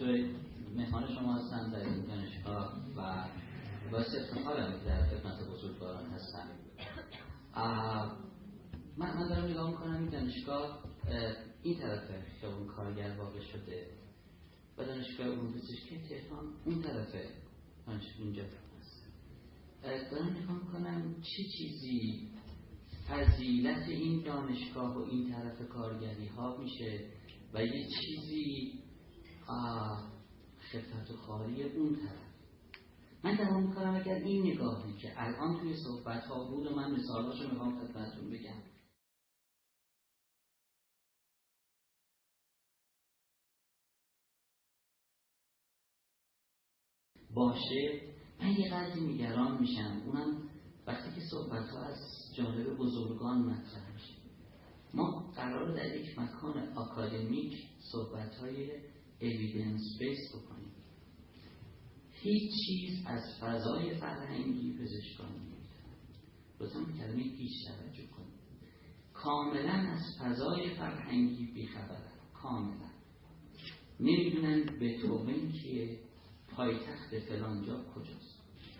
دکتر مهمان شما هستم در این دانشگاه و باعث افتخارم که در خدمت بزرگواران هستم. من دارم نگاه میکنم این دانشگاه این طرف خیابون کارگر واقع شده و دانشگاه علوم پزشکی تهران اون طرف دانشگاه اینجا هست. دارم نگاه میکنم چه چیزی فضیلت این دانشگاه و این طرف کارگری ها میشه و یه چیزی خفت و خاری اون طرف. من دارم میکنم اگر این نگاهی که الان توی صحبت ها بود و من مثالاشو میخوام خدمتتون بگم باشه، من یه قدری نگران میشم، اونم وقتی که صحبت ها از جانب بزرگان مطرح میشه. ما قراره در یک مکان آکادمیک صحبت های اویدنس بیس بکنیم. هیچ چیز از فضای فرهنگی پزشکان نمیتونه. لطفاً به کلمه هیچ توجه کنیم. کاملا از فضای فرهنگی بیخبرن، کاملا نمیدونن بتوون کیه، پایتخت فلانجا کجاست.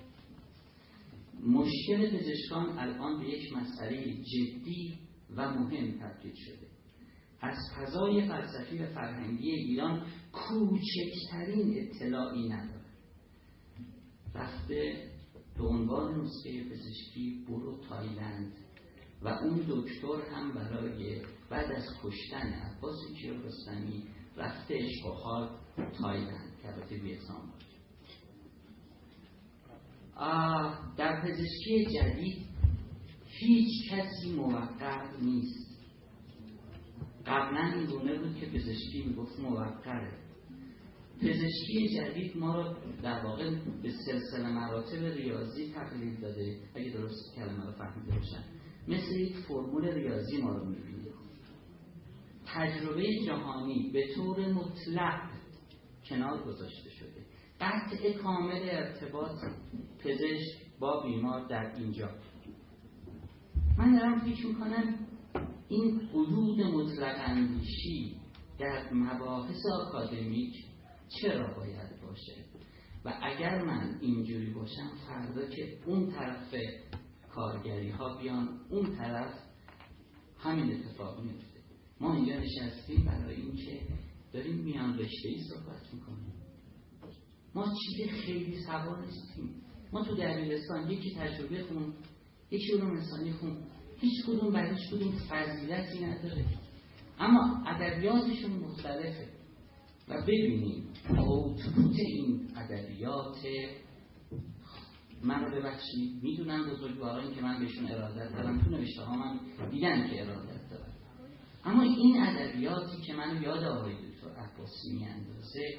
مشکل پزشکان الان به یک مسئله جدی و مهم تبدیل شده. از فضای فلسفی و فرهنگی ایران کوچکترین اطلاعی نداره. رفته به عنوان نسخه پزشکی برو تایلند و اون دکتر هم برای بعد از کشتن عباس کیارستمی رفته عشق و حال تایلند که البته ویتنام بود. در پزشکی جدید هیچ کسی موقر نیست. قبلا این گونه بود که پزشکی میگفت موقره. پزشکی جدید ما رو در واقع به سلسله مراتب ریاضی تقلیل داده، اگه درست کلمه رو فهمیده باشن، مثل یک فرمول ریاضی ما رو میبینه. تجربه جهانی به طور مطلق کنار گذاشته شده. قطع کامل ارتباط پزشک با بیمار در اینجا. من دارم فکر میکنم این قیود مطلق اندیشی در مباحث آکادمیک چرا باید باشه و اگر من اینجوری باشم فردا که اون طرف کارگری ها بیان اون طرف همین اتفاق میفته. ما اینجا نشستیم برای این که داریم میان رشته‌ای صحبت میکنیم. ما چیز خیلی سوا نیستیم. ما تو دبیرستان یکی تجربه خون، یکی علوم انسانی خون، هیچ کدوم برای هیچ کدوم فضیلتی نداره، اما ادبیاتشون مختلفه و ببینیم اوتپوت این ادبیات. من رو ببخشید میدونم بزرگوارانی که من بهشون ارادت دارم، تو نوشته ها من دیدم که ارادت دارم، اما این ادبیاتی که من یاد آقای دکتر عباسی میاندازه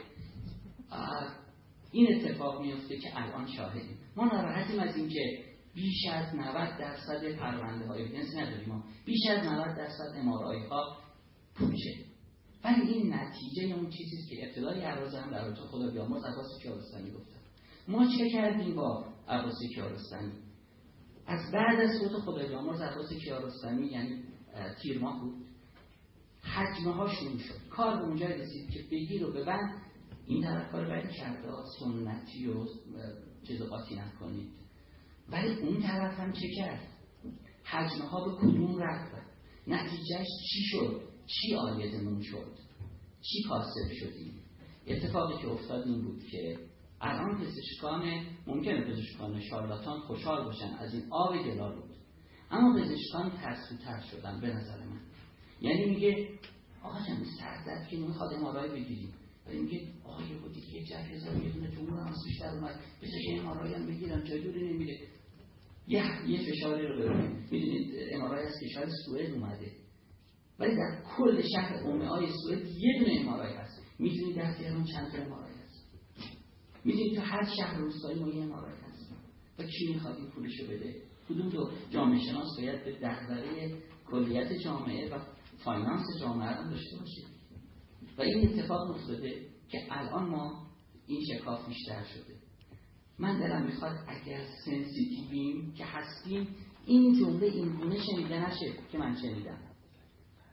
این اتفاق میفته که الان شاهدیم. ما ناراحتیم از این که بیش از 90% پرونده های اویدنس نداریم، ما بیش از 90% MRI ها پوچه، ولی این نتیجه اون چیزیست که ابتدای عرض هم در رابطه خدا بیامرز عباس کیارستمی گفتم. ما چه کردیم با عباس کیارستمی؟ از بعد از فوت خدا بیامرز عباس کیارستمی، یعنی تیر ماه بود، حجمه ها شروع شد، کار به اونجا رسید که بگیر و ببند. این طرف کار بعدی کرده سنتی و چیز قاطی نکنید، ولی اون طرف هم چه کرد؟ حجمه ها به کدوم رفت؟ نتیجهش چی شد؟ چی آیدمون شد؟ چی کاسب شدیم؟ اتفاقی که افتاد این بود که الان پزشکان ممکنه پزشکان شارلاتان خوشحال باشن از این آب گلالود، اما پزشکان ترسوتر شدن به نظر من. یعنی میگه آقا جان سردت که نمیخواد امارای بگیریم، ولی میگه آقا یه بودی که یک جرح هزار یه دونه جمهور هم بیشتر اومد بسش امارای هم بگیرم جای دوری نمیره. یه فشاری رو ببینید. میدونید امارای از کشور سوئد اومده، ولی در کل شهر اومهای سوئد یه دونه امارای هست. میدونید در تهران چند تا امارای هست؟ میدونید تو هر شهر روستایی ما یه امارای هست و کی میخواد این پولشو بده؟ کدوم تو جامعه شناس باید به دغدغه کلیت جامعه و فاینانس جامعه هم داشته باشه؟ و این اتفاق افتاده که الان ما این شکاف بیشتر شده. من دلم میخواد اگر سنسیتیویم که هستیم این جمله این گونه شنیده نشه که من شنیدم.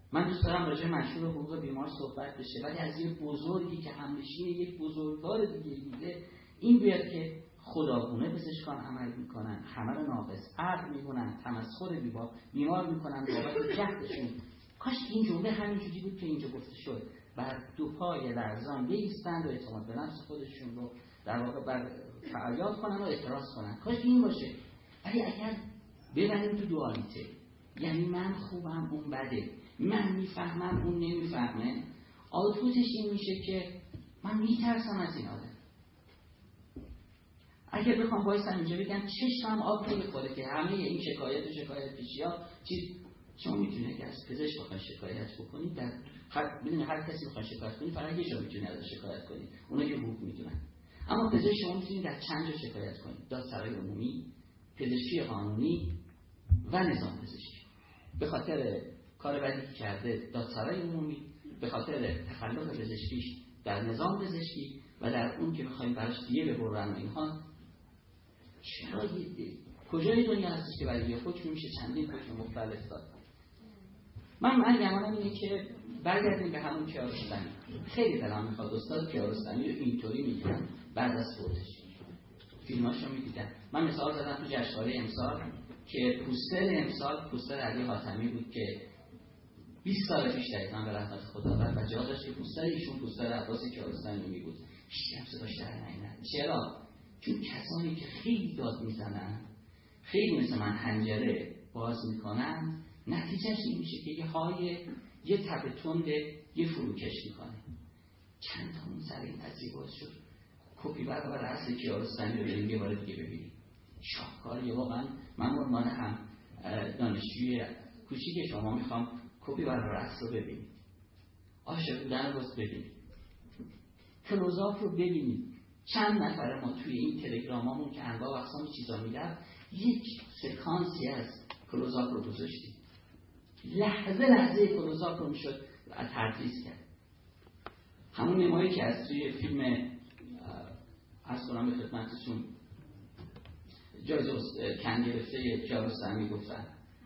من دوست دارم راجع به مشهور حقوق بیمار صحبت بشه، ولی از یه بزرگی که همنشین یک بزرگوار دیگه بوده این بیاد که خداگونه پزشکان عمل میکنن، همه رو ناقص عقل میکنن، تمسخر بیمار میکنن بابت جهلشون. کاش این جمله همینجوری بود که اینجا گفته شد، بر دو پای لرزان بایستند و اعتماد به نفس خودشون رو در واقع بر فعالیت کنن و اعتراض کنن. کاش این باشه. ولی اگر ببریم تو دوالیته، یعنی من خوبم اون بده، من میفهمم اون نمیفهمه، آوتپوتش این میشه که من میترسم از این آدم. اگر بخوام وایسم اینجا بگم چشمم آب نمیخوره که همه این شکایت پیشیا چیز، شما میتونید که از پزشک بخواید شکایت بکنید، در هر کسی بخواید شکایت کنید فقط یه جا میتونید ازش شکایت کنید، اونا که حقوق میدونن. اما پزشک شما میتونید در چند جا شکایت کنید: دادسرای عمومی، پزشکی قانونی و نظام پزشکی. به خاطر کار بدی که کرده دادسرای عمومی، به خاطر تخلف پزشکیش در نظام پزشکی و در اون که میخوایم براش دیگه ببرن و اینها. چرا کجای دنیا هستش که برای یه حکم میشه چندین حکم مختلف داد؟ من گمانم اینه که برگردیم به همون کیارستمی. خیلی دلم میخواد استاد کیارستمی رو اینطوری میگن بعد از فوتش. فیلماشو میدیدن. من مثال زدم تو جشنواره امسال که پوستر امسال پوستر علی حاتمی بود که 20 سال پیش دقیقاً به رحمت خدا و جا داشت که پوستر ایشون پوستر عباس کیارستمی بود. هیچ کس صداش در نمیاد. چرا؟ چون کسانی که خیلی داد میزنن، خیلی مثل من حنجره باز میکنن، نتیجهش این میشه که یه تب تند یه فروکش میکنه. چند تا اون سر این قضیه باز شد کپی برابر اصل کیارستمی رو بریم یه بار دیگه ببینیم. شاهکاریه واقعا. من عنوان هم دانشجوی کوچیک شما میخوام کپی برابر اصل رو ببینیم، عاشق بودن رو ببینیم، کلوزآپ رو ببینیم. چند نفر ما توی این تلگرامامون که انواع و اقسام چیزا میدن یک سکانسی از کلوزآپ رو گذاشتیم، لحظه کلوزآپ رو میشد تدریس کرد. همون نمایی که از توی فیلم از کنم به خدمتشون جایزه کن گرفته کیارستمی گفتن.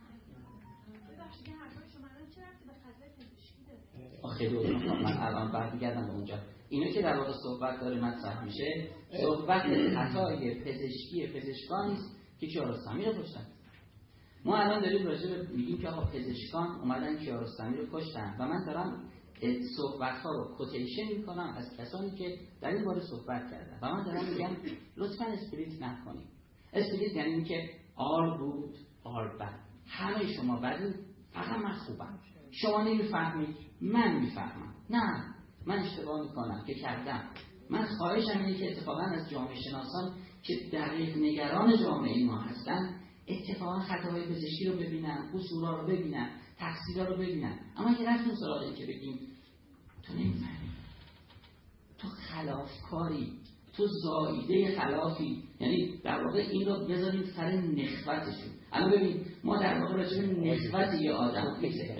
خیلی من الان برمیگردم به اونجا. اینو که در واقع صحبت داره مطرح میشه، صحبت خطای پزشکی پزشکان است که کیارستمی رو کشتن. ما الان داریم راجع به میگیم که آقا پزشکان اومدن کیارستمی رو کشتن و من دارم صحبت‌ها رو کوتیشن میکنم از کسانی که در این باره صحبت کردن و من دارم میگم لطفاً اسپریت نکنید. اسپریت یعنی این که آر بود آر بد، همه شما بدید فقط من خوبم، شما نمیفهمید من میفهمم. نه، من اشتباه میکنم که کردم. من خواهشم اینه که اتفاقا از جامعه شناسان که دقیق نگران جامعه ما هستن اتفاقا خطاهای پزشکی رو ببینن، قصورها رو ببینن، تقصیرها رو ببینن. اما که رفتیم سراغ این که بگیم تو نمیفهمی، تو خلافکاری، تو زایده خلافی، یعنی در واقع این رو بذاریم سر نخوتشون. الان ببین ما در واقع راجع به نخوت یه آدم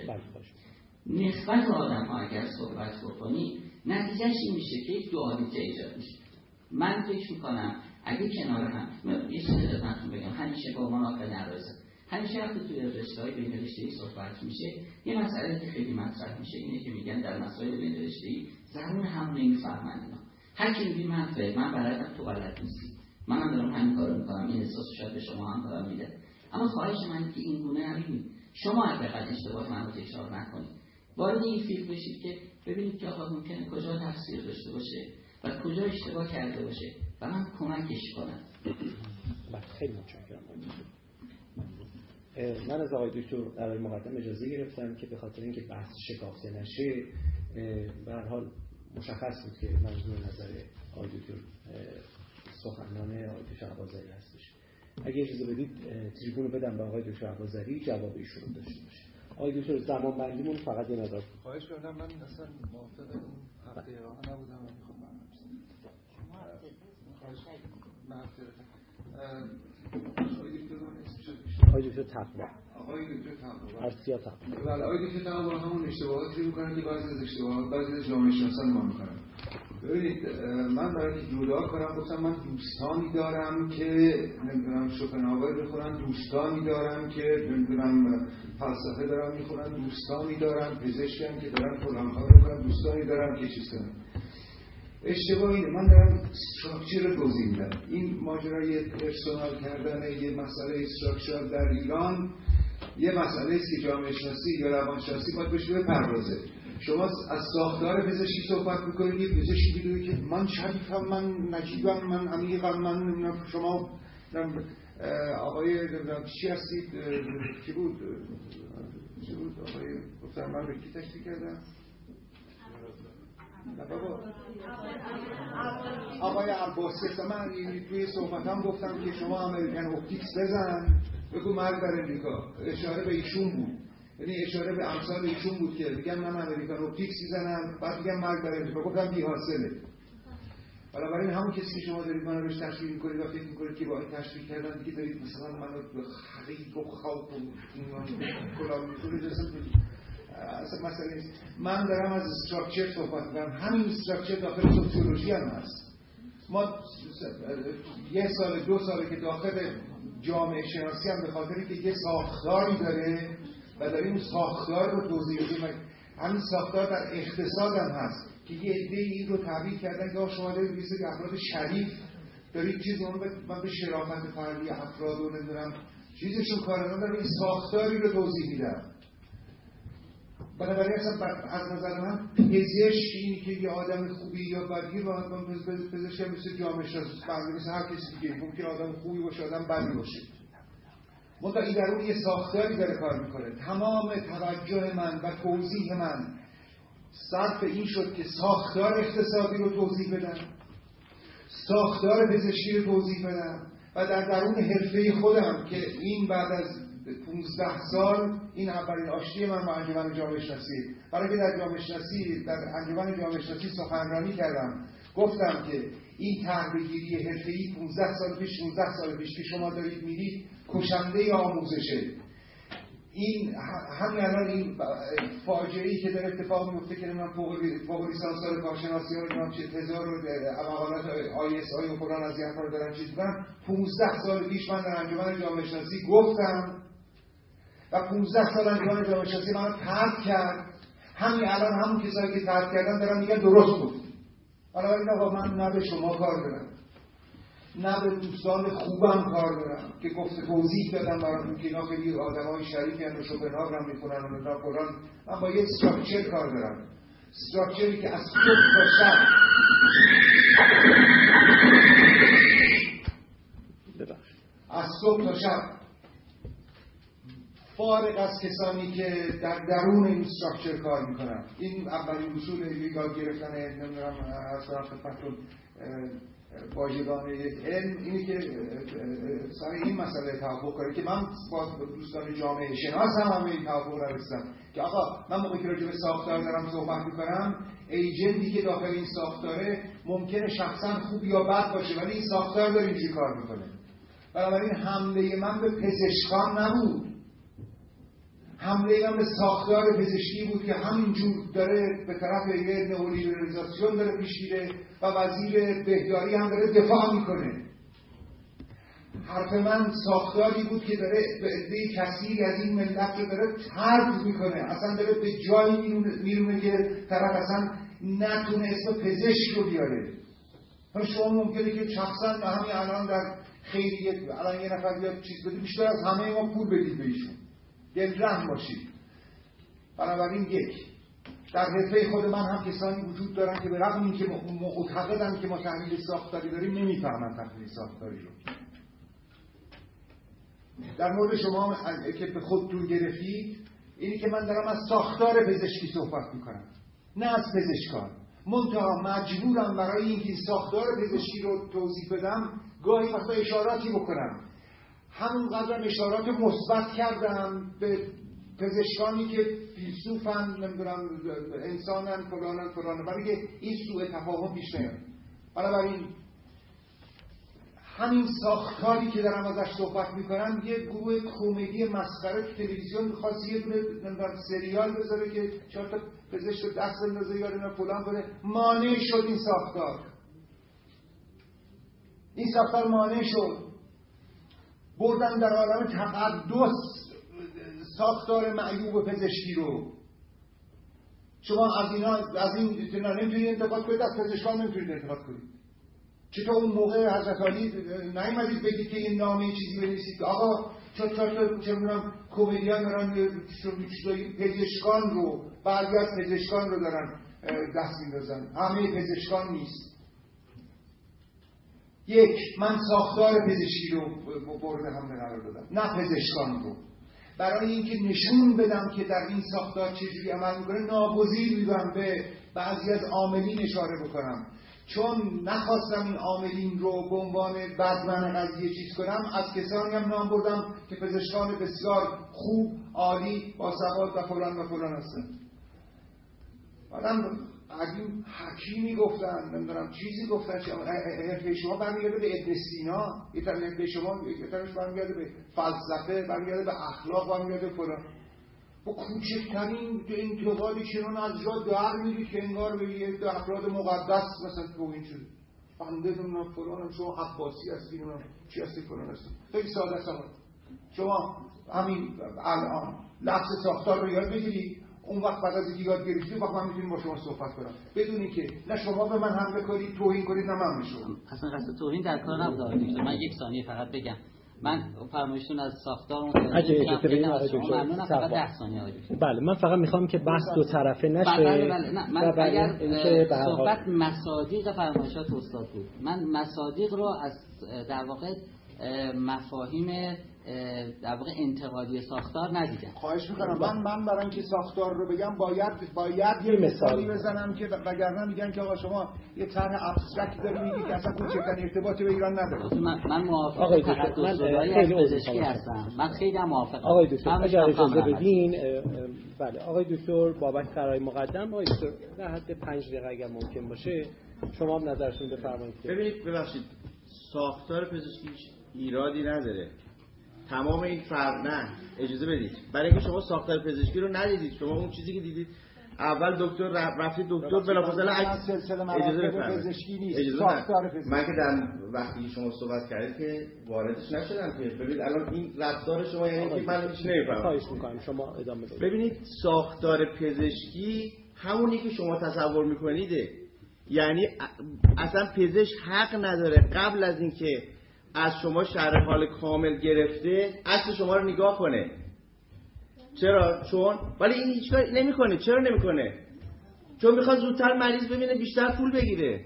نخوت آدم ها اگر صحبت بکنی نتیجهش این میشه که یک دوالیته ایجاد میشه. من فکر میکنم اگه کنار هم یه چیزی خدمتتون بگم، همیشه با مناقله نرازه، همیشه وقتی توی رشته‌های بین رشته‌ای صحبت میشه یه مسئله که خیلی مطرح میشه اینه که میگن در مسائل بین رشته‌ای زبون هم نمیفهمن اینا. هر کی میگه من بلدم تو بلد نیستی، منم دارم همین کارو میکنم، این احساس شاید به شما هم دارم میده. اما خواهش من که این گونه نبینید، شما حداقل اشتباه منو تکرار نکنید، وارد این فکر بشید که ببینید که آقا ممکنه کجا تفسیر داشته باشه و کجا اشتباه کرده باشه و من کمکش کنم. خیلی متشکرم. من از آقای دکتر در مقدمه اجازه گرفتم که به خاطر اینکه بحث شکافته نشه به هر حال مشخص بود که منظور نظر آقای دکتر سخنران آقای دکتر عباسزری هستش. اگه اجازه بدید تریبون رو بدم به آقای دکتر عباسزری، جواب ایشون رو داشته باشه. آقای دکتر زمان بندیمون فقط یه مقدار خواهش می‌کنم. من اصلا موافق این هفته راه نبودم و می‌خوام آقای دکتر تقوا ارسیا تقوا. بله، آقای دکتر تقوا همون اشتباهاتی می‌کنن که بعضی از اشتباهات بعضی از جامعه شناسان ما می‌کنن. ببینید من برای که جدا کنم گفتم من دوستانی دارم که نمیدونم شوپنهاور میخونن، دوستانی دارم که نمیدونم فلسفه دارم میخونن، دوستانی دارم پزشکی هم که دارم فلان کار میکنن، دوستانی دارم که چیز کنم. اشتباه اینه من دارم استراکچر رو توضیح میدم. این ماجرای پرسونال کردن یه مسئله استراکچر در ایران یه مسئله است که جامعه شناسی یا روانشناسی باید بهش بپردازه. شما از ساختار پزشکی صحبت میکنید، یه پزشکی میگه که من شریفم، من نجیبم، من عمیقم، من شما آقای نمیدونم چی هستید، چی بود آقای گفتم من به کی تشریح کردم؟ نه بابا آقای عباسی هستم. من توی صحبتم گفتم که شما امریکن اپتیکس بزن بگو مرگ بر امریکا، اشاره به ایشون بود، یعنی اشاره به امثال ایشون بود که میگن من امریکن اپتیکس میزنم بعد میگم مرگ بر امریکا، گفتم بی حاصله. بنابراین همون کسی که شما دارید منو بهش تشبیه میکنید و فکر میکنید که با این تشبیه کردن دیگه دارید مثلا منو به خرید و خواب و کلام میکنید، اصلا مسئله نیست. من دارم از استراکچر صحبت میکنم. همین استراکچر داخل سوسیولوژی هم هست. ما یه سال دو ساله که داخل جامعه شناسی هم به خاطری که یه ساختاری داره و داریم اون ساختار رو توضیح میدیم. همین ساختار در اقتصاد هم هست که یه عده این رو تعبیر کردن که شما دارید یه سری افراد شریف دارید چیز من به شرافت فردی افراد رو نمیدونم چیزشون کار ندارم، این ساختاری رو توضیح میدم. بنابراین اصلا از نظر من پزشک اینی که یه آدم خوبی یا بدی رو پزشک مثل جامعه شناسی مثل هر کسی دیگه ممکن آدم خوبی باشه آدم بدی باشه، منتها این در اون یه ساختاری داره کار میکنه. تمام توجه من و توضیح من صرف این شد که ساختار اقتصادی رو توضیح بدم، ساختار پزشکی رو توضیح بدم و در درون حرفه خودم که این بعد از 15 سال این اولین آشتی من با انجمن جامعه شناسی، برای که در جامعه شناسی در انجمن جامعه شناسی سخنرانی کردم، گفتم که این طرح‌بگیری حرفه‌ای 15 سال پیش 16 سال پیش که شما دارید می‌رید کشنده عاموزشه. این همین الان این فاجعه‌ای که داره اتفاق میفته که من فوق لیسانس‌های کارشناسی رو چه تزار و مقالات ISI و فلان از این کار دارن چیز می‌کنن، 15 سال پیش من در انجمن جامعه شناسی گفتم و 15 سال انجمن جامعه شناسی من ترک کرد. همین الان همون کسایی که ترک کردن دارن میگن درست بود. بنابراین آقا من نه به شما کار دارم نه به دوستان خوبم کار دارم که گفته توضیح دادم براتون که اینا خیلی آدمای شریفی ان و شوپنهاور هم میخونن و اینا فلان. من با یه استراکچر کار دارم، استراکچری که از صبح تا شب از صبح تا شب فارغ از کسانی که در درون این استراکچر کار میکنن. این اولین اصول یاد گرفتن نمیدونم از طرف خدمتتون واژگان علم اینی که سر این مسئله توافق کنه که من با دوستان جامعه شناس هم این توافق رو رسیدم که آقا من موقعی که راجع به ساختار دارم صحبت میکنم، ایجنتی که داخل این ساختاره ممکنه شخصا خوب یا بد باشه ولی این ساختار داره اینجوری کار میکنه. بنابراین حمله من به پزشکان نبود، حمله من به ساختار پزشکی بود که همینجور داره به طرف یه نئولیبرالیزاسیون داره پیش میره و وزیر بهداری هم داره دفاع میکنه. حرف من ساختاری بود که داره به عده کثیری از این ملت رو داره طرد میکنه، اصلا داره به جایی میرونه که طرف اصلا نتونه اسم پزشک رو بیاره. شما ممکنه که شخصا همین الان در خیریت الان یه نفر بیاد چیز بده بیشتر از همه ما پول بدید به ایشون، دلرحم باشید. بنابراین یک در حرفه خود من هم کسانی وجود دارن که به رغم اینکه معتقدن که ما تحلیل ساختاری داریم نمیفهمن تحلیل ساختاری رو. در مورد شما که به خودتون گرفتید اینی که من دارم از ساختار پزشکی صحبت میکنم نه از پزشکان، منتها مجبورم برای اینکه این ساختار پزشکی رو توضیح بدم گاهی وقتا اشاراتی بکنم. همونقدر اشارات مثبت کردم به پزشکانی که فیلسوفن نمیدونم انسانن فلانن برای که این سوء تفاهم پیش نیاد. بنابراین همین ساختاری که دارم ازش صحبت میکنم یه گروه کمدی مسخره تو تلویزیون می‌خواست یه دونه سریال بذاره که 4 تا پزشک دست بندازه یا اینا فلان کنه، مانع شد این ساختار. این ساختار مانع شد. بردن در عالم تقدس ساختار معیوب پزشکی رو. شما از این نمیتونید انتقاد کنید، از پزشکان نمیتونید انتقاد کنید. چطور اون موقع حضرت علی نیومدید بگید که این نامه چیزی بنویسید که آقا چه می‌دونم کمدین دارن پزشکان رو، بعضی از پزشکان رو دارن دست می‌ندازن، همه پزشکان نیست. یک، من ساختار پزشکی رو مورد حمله قرار دادم، نه پزشکان رو، برای اینکه نشون بدم که در این ساختار چجوری عمل میکنه. ناگزیر بودم به بعضی از عاملین اشاره بکنم، چون نخواستم این عاملین رو به عنوان بدمن قضیه چیز کنم. از کسانی هم نام بردم که پزشکان بسیار خوب، عالی، با سواد و فلان و فلان هستن. آدم قدیم حکیمی گفتن، نمیدونم چیزی گفتن، حرفه شما برمیگرده به ابن سینا، یه طرف حرفه شما یه طرفش برمیگرده به فلسفه، برمیگرده به اخلاق، برمیگرده به فلان. با کوچکترین انتقادی چنان از جا در میرید که انگار به یه افراد مقدس مثلا توهین شده. بنده نمیدونم فلانم، شما عباسی هستی، نمیدونم چی هستی، فلان هستی. خیلی ساده است. شما همین الان لفظ ساختار رو یاد بگیرید، اون وقت بعد از اینکه یاد گرفتید وقت من میتونیم با شما صحبت کنم بدون اینکه نه شما به من حمله کنید، توهین کنید، نه من به شما. اصلا قصد توهین در کار نبود آقای دکتر. من یک ثانیه فقط بگم. من فرمایشتون از ساختار اون ممنونم. فقط 10 ثانیه آقای دکتر. بله، من فقط میخوام که بحث دو طرفه نشه. بله. نه، من اگر صحبت مصادیق فرمایشات استاد بود، من مصادیق رو از در واقع مفاهیم در واقع انتقادی ساختار ندیدم. خواهش میکنم. من برای اینکه ساختار رو بگم باید یه مثالی بزنم که وگرنه میگن که آقا شما یه طرح ابسترکت داری میگی که اصلا کوچکترین ارتباطی به ایران نداره. من موافق تقدس‌گرایی از پزشکی هستم. من خیلی موافقم. آقای دکتر اگر اجازه بدین، بله آقای دکتر بابک فرای مقدم، آقای دکتر در حد 5 دقیقه اگر ممکن باشه شما هم نظرتون بفرمایید. ببینید، ببخشید، ساختار پزشکی ایرادی نداره. تمام این نه اجازه بدید، برای اینکه شما ساختار پزشکی رو ندیدید، شما اون چیزی که دیدید اول دکتر رفتید دکتر بلافاصله اجازه بفرمایید. ساختار پزشکی من که در وقتی شما صحبت کردید که واردش نشدم که ببینید الان این رفتار شما یعنی که من هیچ نمیفهمم. خواهش می‌کنم شما ادامه بدید. ببینید، ساختار پزشکی همونی که شما تصور می‌کنیده. یعنی اصلا پزشک حق نداره قبل از اینکه از شما شرح حال کامل گرفته اصل شما رو نگاه کنه. چرا؟ چون ولی این هیچ کاری نمیکنه. چرا نمیکنه؟ چون میخواد زودتر مریض ببینه، بیشتر پول بگیره.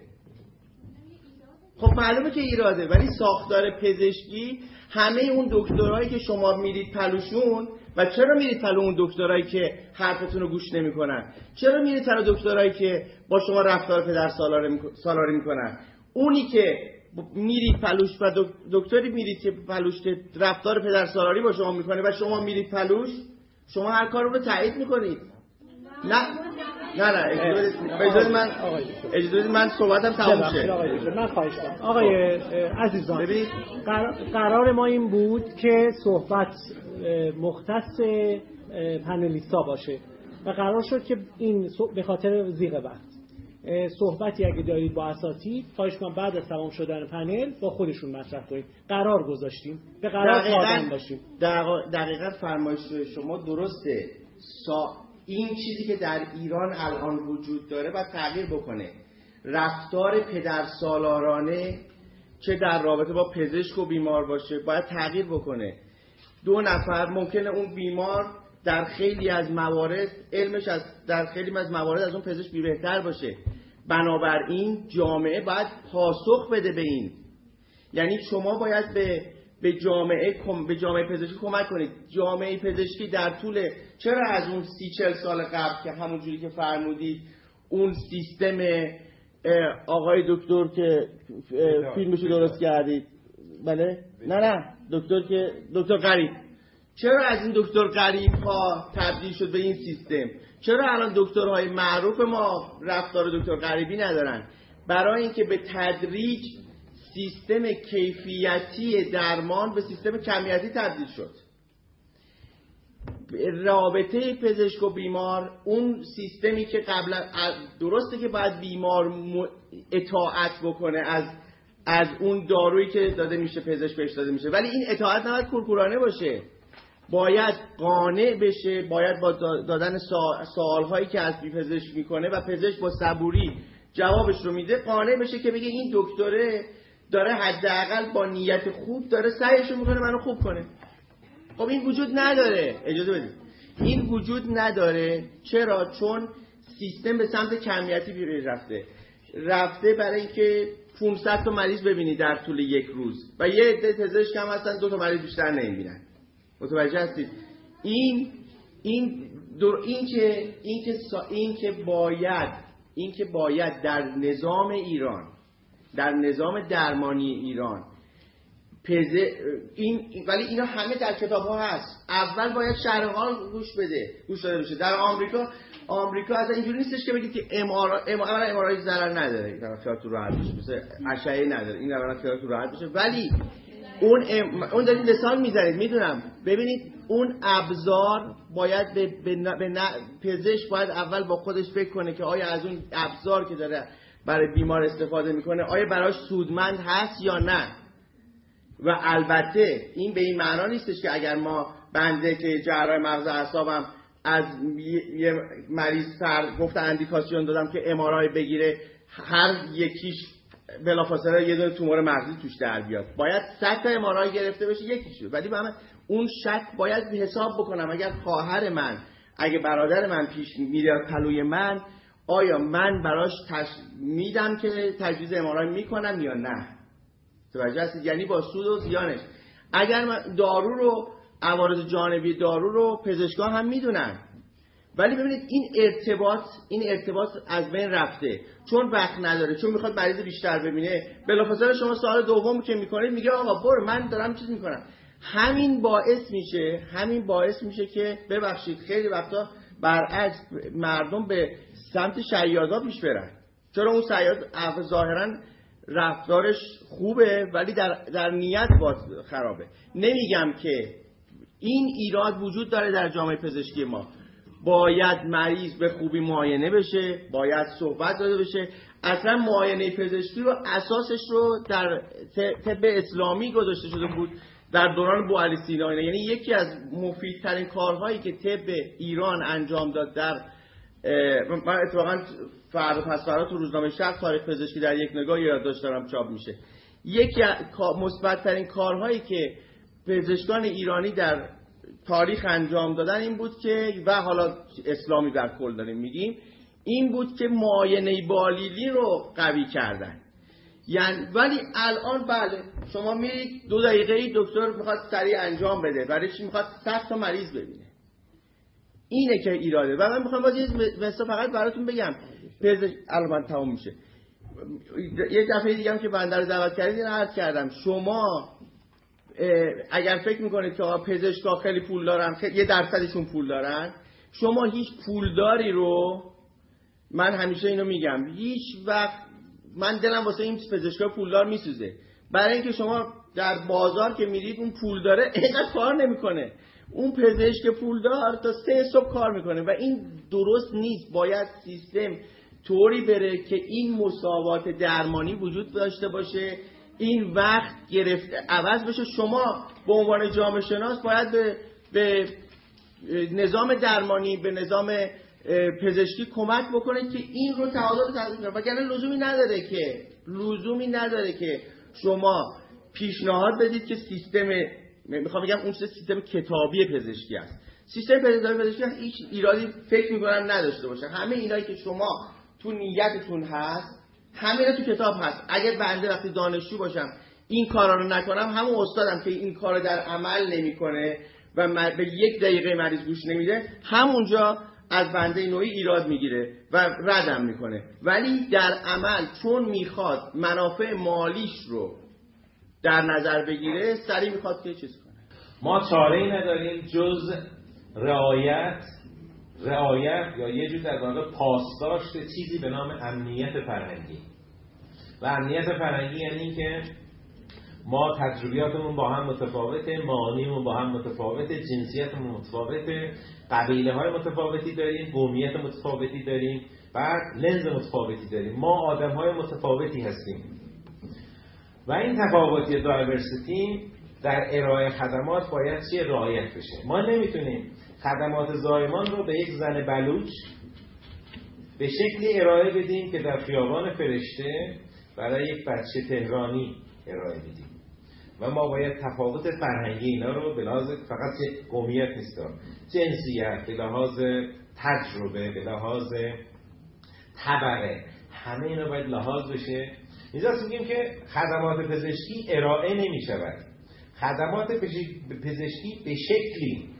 خب معلومه که ایراده. ولی ساختار پزشکی همه اون دکترایی که شما میرید پلوشون، و چرا میرید پلو اون دکترایی که حرفتون رو گوش نمیکنن؟ چرا میرید پلو دکترایی که با شما رفتار پدر سالاری میکنن؟ اونی که میرید پلوش و دکتری میرید که پلوش که رفتار پدر سالاری با شما میکنه و شما میرید پلوش، شما هر کار رو تایید میکنید. نه اجازه من صحبتم تموم شه. من خواهش کنم آقای عزیزان، ببینید قرار ما این بود که صحبت مختص پنلیستا باشه و قرار شد که این به خاطر ضیق وقت صحبتی اگه دارید با اساتید خواهش کنم بعد از تمام شدن پنل با خودشون مطرح کنید. قرار گذاشتیم به قرار قائم باشیم. دقیقاً فرمایش شما درسته. این چیزی که در ایران الان وجود داره باید تغییر بکنه. رفتار پدرسالارانه که در رابطه با پزشک و بیمار باشه باید تغییر بکنه. 2 نفر ممکنه اون بیمار در خیلی از موارد علمش در خیلی از موارد از اون پزشک بهتر باشه. بنابراین جامعه باید پاسخ بده به این. یعنی شما باید به جامعه پزشکی کمک کنید. جامعه پزشکی در طول چرا از اون 30-40 سال قبل که همون جوری که فرمودید اون سیستم آقای دکتر که فیلمشو درست کردید، بله نه دکتر غریب، چرا از این دکتر غریب ها تبدیل شد به این سیستم؟ چرا الان دکترهای معروف ما رفتار دکتر غریبی ندارن؟ برای اینکه به تدریج سیستم کیفیتی درمان به سیستم کمیتی تبدیل شد. رابطه پزشک و بیمار، اون سیستمی که قبلا درسته که باید بیمار اطاعت بکنه از اون دارویی که داده میشه، پزشک بهش داده میشه، ولی این اطاعت نباید کورکورانه باشه، باید قانع بشه، باید با دادن سوالهایی که از پزشک میکنه و پزشک با صبوری جوابش رو میده قانع بشه که بگه این دکتره داره حداقل با نیت خوب داره سعیش رو میکنه منو خوب کنه. خب این وجود نداره، اجازه بدید، این وجود نداره. چرا؟ چون سیستم به سمت کمیتی رفته برای اینکه 500 تا مریض ببینی در طول یک روز و یه عده پزشک هم هستن 2 تا مریض بیشتر نمیبینن. متوجه هستید؟ این که باید در نظام ایران، در نظام درمانی ایران ولی اینا همه در کتاب ها هست. اول باید شرح حال گوش داده بشه. در آمریکا اصلا اینجوری نیستش که بگید که ام‌آرآی ضرر نداره، این خیالتون راحت بشه، مثل اشعه نداره، این اولا خیالتون راحت بشه. ولی اون دارید مثال میزنید، میدونم. ببینید اون ابزار باید پزشک باید اول با خودش فکر کنه که آیا از اون ابزار که داره برای بیمار استفاده میکنه آیا براش سودمند هست یا نه. و البته این به این معنا نیستش که اگر ما بنده که جراح مغز اعصابم از یه مریض گفت اندیکاسیون دادم که ام‌آرآی بگیره، هر یکیش بلافاصله یه دونه تومور مغزی توش در بیاد. باید 100 تا ام‌آرآی گرفته بشه یکیش رو. ولی من اون شک باید حساب بکنم اگر خواهر من، اگه برادر من پیش میاد پلوی من، آیا من براش میدم که تجویز ام‌آرآی میکنم یا نه. توجه هستید؟ یعنی با سود و زیانش. اگر من دارو رو، عوارض جانبی دارو رو پزشکان هم میدونن، ولی ببینید این ارتباط از بین رفته، چون وقت نداره، چون میخواد مریض بیشتر ببینه. بلافاصله شما سوال دوم که میکنید میگه آقا برو من دارم چیز میکنم. همین باعث میشه که ببخشید خیلی وقتا برعکس مردم به سمت شیادا پیش برن. چرا اون شیاد ظاهرا رفتارش خوبه ولی در نیت خرابه. نمیگم که این ایراد وجود داره در جامعه پزشکی ما. باید مریض به خوبی معاینه بشه، باید صحبت داده بشه. اصلا معاینه پزشکی رو اساسش رو در طب اسلامی گذاشته شده بود در دوران بوعلی سینا. یعنی یکی از مفیدترین کارهایی که طب ایران انجام داد در من اتفاقا فردا پس فردا تو روزنامه شرق تاریخ پزشکی در یک نگاه یادداشت دارم چاپ میشه. یکی از مثبت‌ترین کارهایی که پزشکان ایرانی در تاریخ انجام دادن این بود که، و حالا اسلامی در کل داریم میگیم، این بود که معاینه بالیلی رو قوی کردن. یعنی ولی الان بله شما میرید 2 دقیقه‌ای دکتر میخواد سریع انجام بده، برای چی میخواد 100 تا مریض ببینه. اینه که ایراده. و من میخوام مثلا فقط براتون بگم الان من تمام میشه. یک دفعه دیگه هم که بنده رو دعوت کردید عرض کردم شما اگر فکر میکنید که پزشکا خیلی پول دارن، یه درصدشون پول دارن، شما هیچ پولداری رو، من همیشه اینو میگم، هیچ وقت من دلم واسه این پزشکا پولدار میسوزه، برای اینکه شما در بازار که میرید اون پول داره اینقدر کار نمیکنه، اون پزشک پولدار تا 3 صبح کار میکنه و این درست نیست. باید سیستم طوری بره که این مساوات درمانی وجود داشته باشه، این وقت گرفته عوض بشه. شما به عنوان جامعه شناس باید به نظام درمانی، به نظام پزشکی کمک بکنید که این رو تعادل تحقیق کنه. وگرنه لزومی نداره که شما پیشنهاد بدید که سیستم، میخوام بگم اون سیستم کتابی پزشکی است. سیستم پزشکی هیچ ایرادی فکر میکنم نداشته باشه. همه اینایی که شما تو نیتتون هست همه اینا تو کتاب هست. اگه بنده وقتی دانشجو باشم این کارا رو نکنم، همون استادم که این کارو در عمل نمیکنه و به 1 دقیقه مریض گوش نمیده، همونجا از بنده نوعی ایراد میگیره و ردم میکنه. ولی در عمل چون میخواد منافع مالیش رو در نظر بگیره، سریع میخواد که چیز کنه. ما چاره‌ای نداریم جز رعایت یا یه جور در واقع پاسداشت چیزی به نام امنیت فرهنگی. و امنیت فرهنگی یعنی که ما تجربیاتمون با هم متفاوته، معانیمون با هم متفاوته، جنسیتمون متفاوته، قبیله‌های متفاوتی داریم، قومیت متفاوتی داریم، بعد لنز متفاوتی داریم. ما آدم‌های متفاوتی هستیم و این تفاوتی دایورسیتی در ارائه خدمات باید چیه رعایت بشه. ما نمیتونیم خدمات زایمان رو به یک زن بلوچ به شکلی ارائه بدیم که در خیابان فرشته برای یک بچه تهرانی ارائه بدیم و ما باید تفاوت فرهنگی اینا رو به لحاظ فقط قومیت نیست، جنسیت، به لحاظ تجربه، به لحاظ طبقه، همه اینا باید لحاظ بشه. اینجاست میگیم که خدمات پزشکی ارائه نمی شود. خدمات پزشکی به شکلی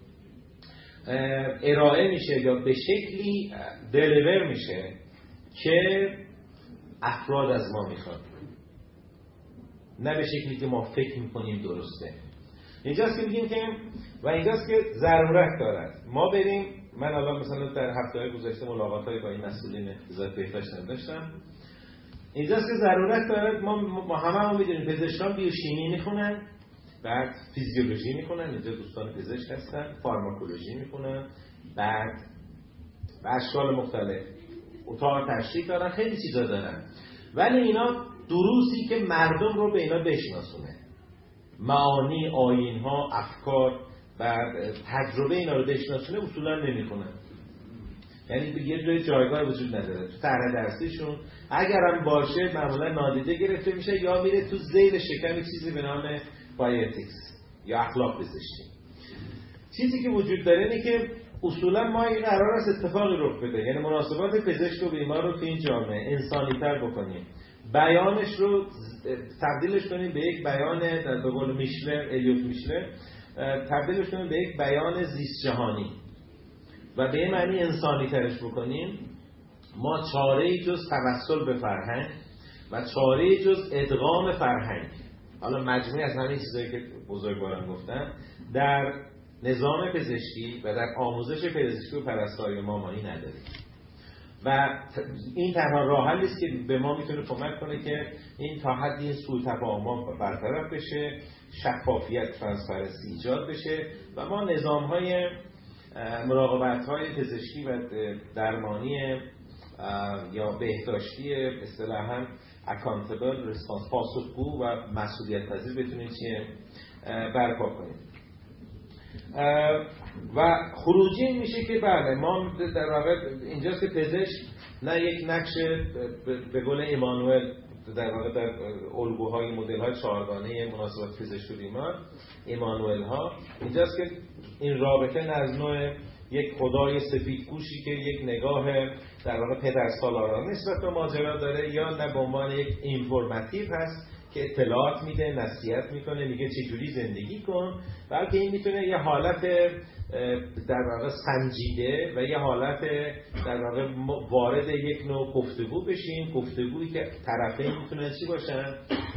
ارائه میشه یا به شکلی دلیور میشه که افراد از ما میخوان، نه به شکلی که ما فکر میکنیم درسته. اینجاست که میگیم که و اینجاست که ضرورت دارد ما بریم. من الان مثلا در هفته‌های گذشته ملاقات‌های با این مسئولین وزارت بهداشت داشتم. اینجاست که ضرورت دارد ما هممون میدونیم پزشکان بیوشیمی میخونن، بعد فیزیولوژی میخونن، اینجا دوستان پزشک هستن، فارماکولوژی میخونن، بعد اشکال مختلف اتاق تشریح دارن، خیلی چیزا دارن، ولی اینا دروسی که مردم رو به اینا بشناسونه، معانی، آیین‌ها، افکار و تجربه اینا رو بشناسونه اصولا نمیخونن. یعنی یه جای جایگاه وجود نداره تو طرح درسیشون. اگرم باشه معمولا نادیده گرفته میشه یا میره تو ذیل شکم چیزی به نام بایوتیکس یا اخلاق پزشکی. چیزی که وجود داره اینه که اصولا ما این قرار است اتفاقی رخ بده، یعنی مناسبات پزشک و بیمار رو تو این جامعه انسانی‌تر بکنیم، بیانش رو تبدیلش کنیم به یک بیان در قول میشلر، الیوت میشلر، تبدیلش کنیم به یک بیان زیست جهانی و به معنی انسانی ترش بکنیم. ما چاره‌ای جز توسل به فرهنگ و چاره‌ای جز ادغام فرهنگ، حالا مجموعی از همین چیزایی که بزرگواران گفتن، در نظام پزشکی و در آموزش پزشکی و پرستاری مامانی نداریم و این تنها راه حلی است که به ما میتونه کمک کنه که این تا حدی این سوء تفاهم برطرف بشه، شفافیت، ترانسپرنسی ایجاد بشه و ما نظام‌های مراقبت‌های پزشکی و درمانی یا بهداشتی اصطلاحاً accountable response، پاسخگو و مسئولیت پذیر بتونیم چیه برپا کنیم. و خروجی این میشه که بله ما در واقع اینجاست که پزشک نه یک نقش به قول ایمانوئل در واقع در الگوهای مدل‌های چهارگانه مناسبات پزشک و بیمار، ایمانوئل ها، اینجاست که این رابطه از نوع یک خدای سفیدپوشی که یک نگاه در واقع پدرسالارانه نسبت به ماجرا داره یا نه به عنوان یک اینفورماتیو هست که اطلاعات میده، نصیحت میکنه، میگه چه جوری زندگی کن، بلکه این میتونه یه حالت در واقع سنجیده و یه حالت در واقع وارد یک نوع گفتگو بشین، گفتگویی که طرفین میتونن چی باشن؟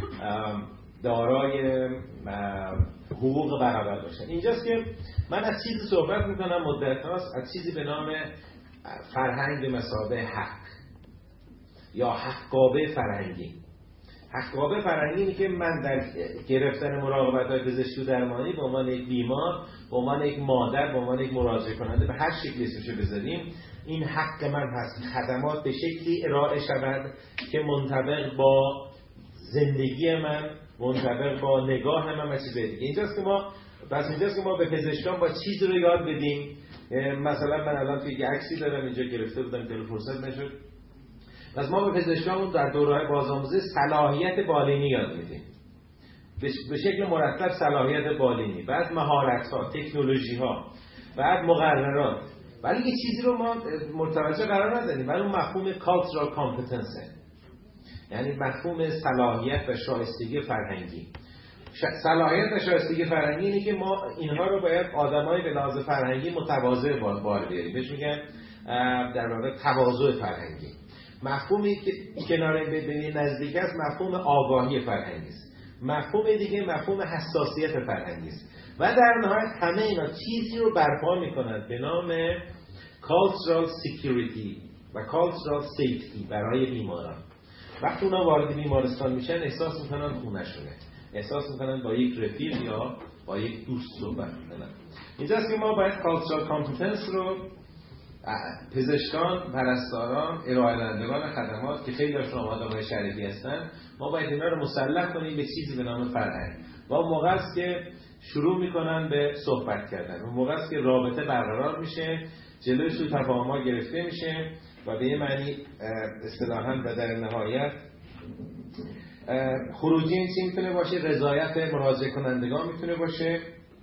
دارای حقوق برابر باشن. اینجاست که من از چیزی صحبت میکنم مدت هاست، از چیزی به نام فرهنگ به مثابه حق یا حقابه فرهنگی. حقابه فرهنگی اینه که من در گرفتن مراقبت‌های پزشکی و درمانی به عنوان یک بیمار، به عنوان یک مادر، به عنوان یک مراجعه کننده، به هر شکلی اسمشو بذاریم، این حق من هست خدمات به شکلی ارائه شود که منطبق با زندگی من، منطبق با نگاه من و چیز دیگه. اینجاست که ما به پزشکان با چیزی رو یاد بدیم. مثلا من الان توی یک عکسی دارم اینجا گرفته بودم که فرصت نشد. پس ما به پزشکان در دوره‌های بازآموزی صلاحیت بالینی یاد میدیم، به شکل مرتب صلاحیت بالینی، بعد مهارت‌ها، تکنولوژی‌ها، بعد مقررات، ولی یه چیزی رو ما متوجه قرار ندادیم، ولی اون مفهوم cultural competence، یعنی مفهوم صلاحیت و شایستگی فرهنگی. صلاحیت و شایستگی فرهنگی اینه که ما اینها رو باید آدمای به لحاظ فرهنگی متواضع بار بیاریم، بهش میگن در واقع تواضع فرهنگی. مفهومی که کنار به نزدیک است مفهوم آگاهی فرهنگی است، مفهوم دیگه مفهوم حساسیت فرهنگی است و در نهایت همه اینا چیزی رو برپا میکنند به نام cultural security و cultural safety برای بیماران. وقتی اونا وارد بیمارستان میشن احساس میکنن خونه‌شونه، احساس میکنن با یک رفیق یا با یک دوست صحبت میکنن. اینجاست که ما باید کالچرال کامپتنس رو پزشکان، پرستاران، ارائه دهندگان خدمات که خیلی هاشون آدمای شریفی هستن، ما باید اینا رو مسلح کنیم به چیزی به نام فرهنگ. و اون موقع است که شروع میکنن به صحبت کردن، اون موقع است که رابطه برقرار میشه، جلوی سوء تفاهم‌ها گرفته میشه و به یه معنی اصطلاحاً و در نهایت خروجی این چی میتونه باشه؟ رضایت مراجعه کنندگان میتونه باشه،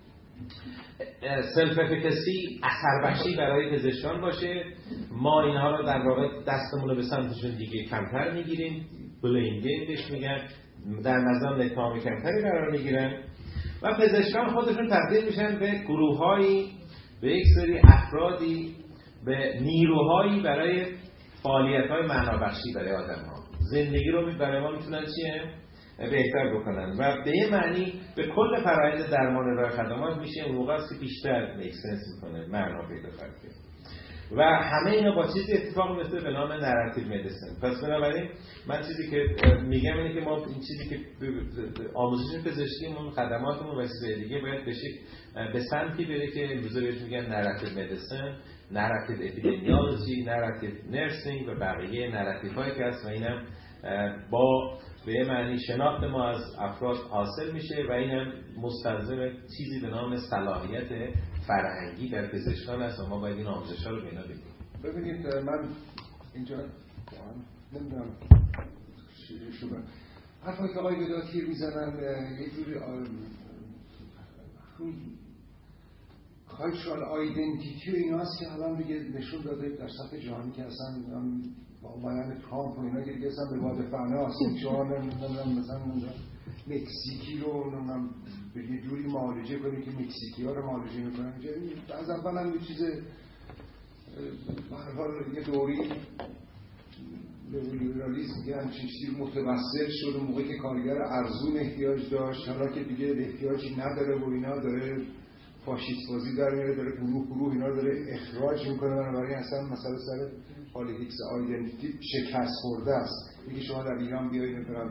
سلف افیکسی، اثر بخشی برای پزشکان باشه. ما اینها رو در واقع دستمون رو به سمتشون دیگه کمتر میگیریم، بلیم گیم بهش میگن، در نظام اتهام کمتری قرار میگیرن و پزشکان خودشون تبدیل میشن به گروه‌هایی، به یک سری افرادی، به نیروهایی برای فعالیت‌های معنابخشی برای آدم‌ها. زندگی رو برای ما میتونن چیه؟ بهتر بکنن و به یه معنی به کل فرآیند درمان ارائه خدمات میشه اون موقع است که بیشتر میکسنس میکنه، معنا پیدا کرده و همه اینا با چیزی اتفاق میفته به نام نراتیو مدیسن. پس بنابراین من چیزی که میگم اینه که ما این چیزی که آموزش پزشکیمون، خدماتمون و چیزای دیگه باید به سمتی بره که امروزه بهش میگن نراتیو مدیسن، نراتیو اپیدمیولوژی، نراتیو نرسینگ و بقیه نراتیوهایی که هست و اینم با به معنی شناخت ما از افراد حاصل میشه و اینم مستلزم چیزی به نام صلاحیت فرهنگی در پزشکان است و ما باید این آموزش‌ها رو به اینا بدیم. ببینید من اینجا نمیدونم شما حرفایی که آقای بداتی میزنن یه جوری کالچرال آیدنتیتی و اینا هست که الان دیگه نشون داده در سطح جهانی که اصلا با بیان ترامپ و اینا که دیگه اصلا به باد فنا هست. شما نمیدونم مثلا مکزیکی رو به یه جوری معالجه کنید که مکزیکی ها رو معالجه میکنن. از اول هم یه چیز به هر حال یه دوری لیبرالیسم که همچین چیزی متوسل شد و موقعی که کارگر ارزون احتیاج داشت، حالا که دیگه احتیاجی نداره و اینا داره فاشیست بازی در میاره، داره گروه اینا داره اخراج میکنه. بنابراین اصلا مسئله سر پالیتیکس آیدنتیتی شکست خورده است. میگه شما در ایران بیایید مثلا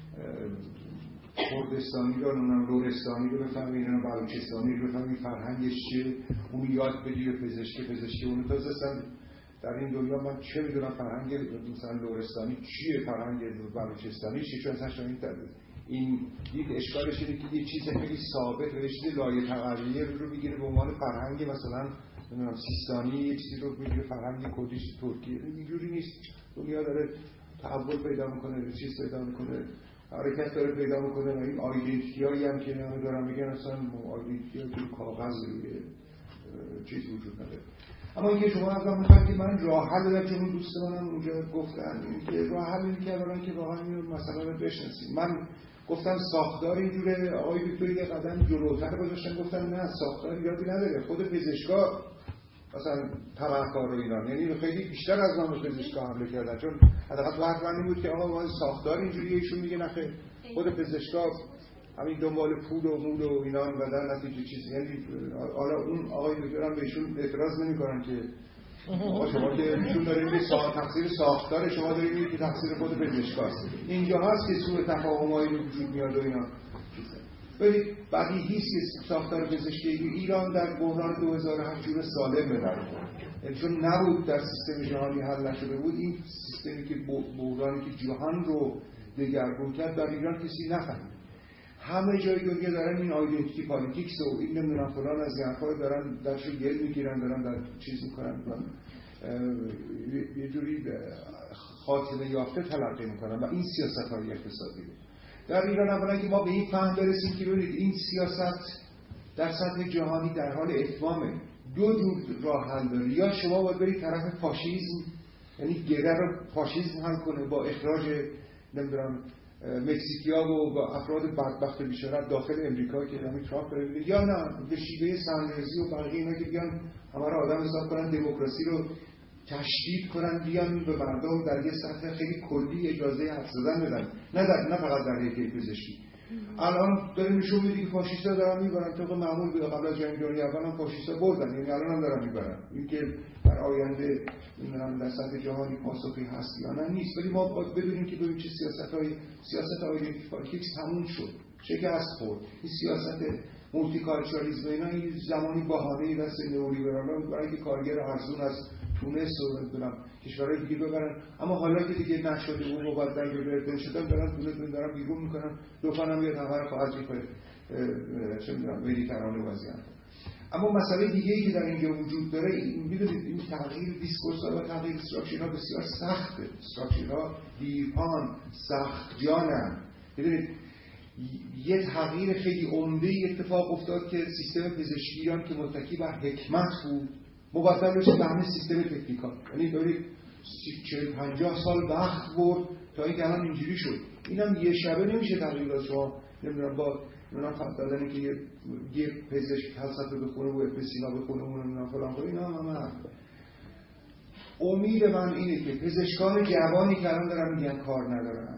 کردستانی رو، لرستانی رو بفهمید، بلوچستانی رو بفهمید، فرهنگش چیه، اون یاد بگیره، پزشکی اون تازه اصلا در این دنیا من چه میدونم فرهنگ مثلا لرستانی چیه، فرهنگ بلوچستانی چیه، چون اصلا این یک اشکالش اینه که یه چیز خیلی ثابت و یه چیز لایه‌تغییری رو میگیره به عنوان فرهنگ مثلا نمیدونم سیستانی، یه چیزی رو میگیره فرهنگ کردیش ترکیه. اینجوری نیست. دنیا داره تحول پیدا میکنه، چیز پیدا میکنه، حرکت داره پیدا میکنه و این آیدنتیتی‌هایی هم که دارن میگن اصلا آیدنتیتی که کاغذ روی چیز وجود نداره. اما اینکه شما اصلا میخواید که من راه حل دارم، چون دوست منم اونجا گفتن که راه حل اینه که اولا که واقعا این مسئله رو بشناسید. من گفتم ساختار اینجوره، آقای دکتر یه قدم جلوتر گذاشتن گفتن نه ساختار ایرادی نداره، خود پزشکا مثلا تبعکار رو ایران، یعنی خیلی بیشتر از ما پزشکا حمله کردن، چون حداقل تو حرف بود که آقا ما ساختار اینجوریه، ایشون میگه نه خود پزشکا همین دنبال پول و مول و اینا و در نتیجه چیزی. یعنی حالا اون آقای دکتر هم بهشون اعتراض نمی‌کنن که شما که ایشون دارین به تقصیر ساختار شما دارین که تقصیر خود پزشکاست. اینجا هست که سوء تفاهمایی وجود میاد و اینا. ولی بدیهی است که ساختار پزشکی ایران در بحران 2008 جور سالم ببره، چون نبود در سیستم جهانی حل نشده بود. این سیستمی که بحرانی که جهان رو دگرگون کرد در ایران کسی نفهمید. همه جای دنیا دارن این آیدنتیتی پالیتیکس و این نمیدونم فلان از این حرفا دارن درشو گل میگیرن، دارن در چیز میکنن و یه جوری خاتمه یافته تلقی میکنن و این سیاست‌های اقتصادی در ایران. اولا که ما به این فهم برسیم که ببینید این سیاست در سطح جهانی در حال اتمامه. دو جور راه حل داره، یا شما باید برید طرف فاشیسم، یعنی گره رو فاشیسم حل کنه با اخراج نمیدونم مکزیکیا و افراد بدبخت بیچاره داخل امریکا که همین ترامپ داره، یا نه به شیوه سندرزی و بقیه اینا که بیان همه رو آدم حساب کنن، دموکراسی رو تشدید کنن، بیان به مردم در یه سطح خیلی کلی اجازه حرف زدن بدن، نه فقط در حیطه پزشکی. الان داره نشون میده که فاشیستا دارن میبرن، طبق معمول بود قبل از جنگ جهانی اول هم فاشیستا بردن، یعنی الان هم دارن میبرن. اینکه در آینده در سطح جهانی پاسخی هست یا نه نیست، ولی ما باید بدونیم که ببین چه سیاست آیدنتیتی پالیتیکس تموم شد. شکست خورد. این سیاست مولتیکالچرالیسم اینا این زمانی بهانه‌ای دست نئولیبرال‌ها برای اینکه کارگر ارزون از تونس و نمیدونم کشورهای دیگه ببرن، اما حالا که دیگه نشده اون مقدر به شدن دارن تونس دارن بیرون میکنن، لطفاً هم یه نفر خواهد میکنه چه میدونم مدیترانه وضعیت. اما مسئله دیگه ای که در اینجا وجود داره این میدونید این تغییر دیسکورس و تغییر استراکچرها بسیار سخته. استراکچرها دیرپان سخت جانن. میدونید یه تغییر خیلی عمده‌ای اتفاق افتاد که سیستم پزشکی ایران که متکی بر حکمت بود مبدل بشه به همین سیستم تکنیکال. یعنی دارید 40-50 سال وقت برد تا اینکه الان اینجوری شد. اینم یه شبه نمیشه تغییرات. شما نمیدونم با اونا دادن که یه پزشک فلسفه بخونه و ابن سینا بخونه و نمیدونم فلان کنه، اینا همه حرف. امید من اینه که پزشکان جوانی که الان دارن میگن کار ندارن،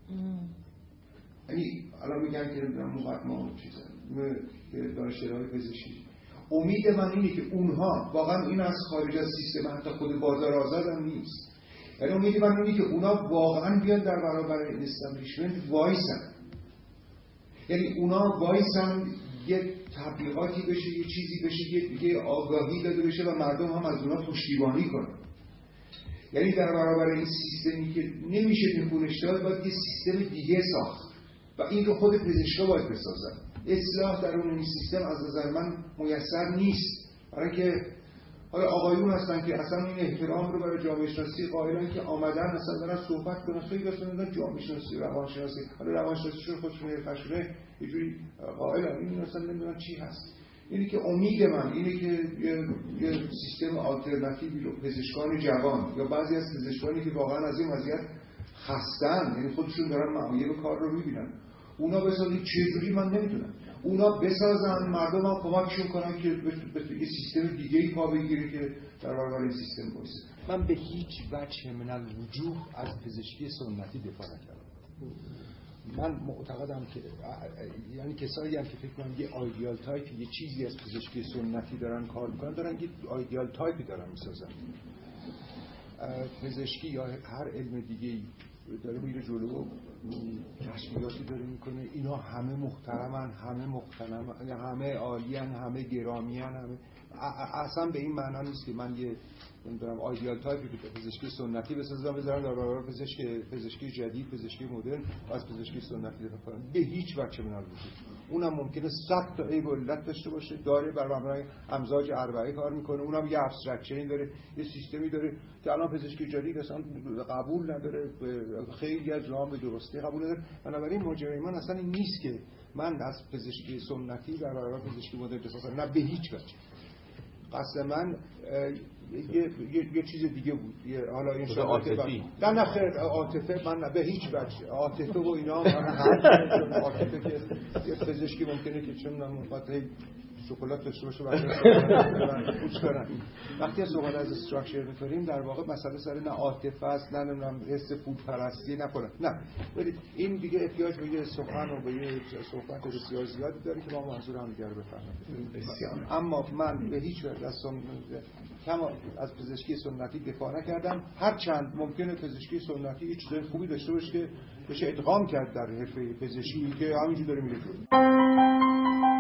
یعنی الان میگن که نمیدونم مقدمه چیزن دانشجوهای پزشکی، امید من اینه که اونها واقعا این از خارج از سیستم حتی خود بازار آزاد هم نیست، یعنی امید من اینه که اونها واقعا بیان در برابر این استابلیشمنت وایسن، یعنی اونا وایسن یه تبلیغاتی بشه، یه چیزی بشه، یه آگاهی داده بشه و مردم هم از اونا پشتیبانی کنن. یعنی در برابر این سیستمی که نمیشه تکونش داد باید یه سیستم دیگه ساخت و این رو خود پزشکا باید بسازن. اصلاح در اون سیستم از نظر من میسر نیست، برای اینکه حالا آقایون هستن که اصلا این احترام رو برای جامعه شناسی قائلن که آمدن اصلا دارن صحبت کنن، خیلی اصلا دارن جامعه شناسی روانشناسی، حالا روانشناسیشون خودشون حرفشونه یه جوری قائلن، این اصلا نمیدونن چی هست. اینی که امید من اینه که یه سیستم آلترناتیوی رو پزشکان جوان یا بعضی از پزشکانی که واقعا از این وضعیت خستن، یعنی خودشون دارن معایب کار رو میبینن، اونا بسازن. چجوری من نمیدونم، اونا بسازن، مردم هم کمکشون کنن که به یه سیستم دیگه‌ای پا بگیره که در برابر این سیستم بایسته. من به هیچ وجه من الوجوه از پزشکی سنتی دفاع نکردم. من معتقدم که یعنی کسایی هم که فکر کنم یه آیدیال تایپی یه چیزی از پزشکی سنتی دارن کار میکنن، دارن یه آیدیال تایپی دارن میسازن. پزشکی یا هر علم دیگه‌ای داره میره جلو، کشفیاتی داره میکنه، اینا همه محترمن، همه مقتنمن، همه عالیان، همه گرامیان، همه اصلا به این معنا نیست که من یه نمیدونم آیدیال تایپی که پزشکی سنتی بسازم بذارم در برابر پزشکی جدید، پزشکی مدرن از پزشکی سنتی دفاع کنم. به هیچ وجه من نمیشه. اونم ممکنه 100 تا عیب و علت داشته باشه، داره بر مبنای امزاج اربعه کار میکنه، اونم یه ابسترکشنی داره، یه سیستمی داره که الان پزشکی جدید اصلا قبول نداره، خیلی از جاها به درستی قبول نداره. بنابراین ماجرای من اصلا این نیست که من از پزشکی سنتی در برابر پزشکی مدرن دفاع کنم، نه به هیچ وجه. قصد من یه چیز دیگه بود، حالا این شده عاطفی. نه خیر، عاطفه من به هیچ وجه عاطفه و اینا عاطفه که یه پزشکی ممکنه که چون نمیخواد شکلات داشته باشه بعد پوچ کنن. وقتی از صحبت از استراکچر می‌کنیم در واقع مسئله سر نه عاطفه است، نه نمیدونم حس پولپرستی، نه برید این دیگه احتیاج به یه سخن و به یه صحبت بسیار زیادی داره که ما منظور هم دیگه رو بفهمیم. اما من به هیچ وجه از پزشکی سنتی دفاع نکردم، هرچند ممکنه پزشکی سنتی یه چیزای خوبی داشته باشه که بشه ادغام کرد در حرفه پزشکی که همینجوری داره میره جلو.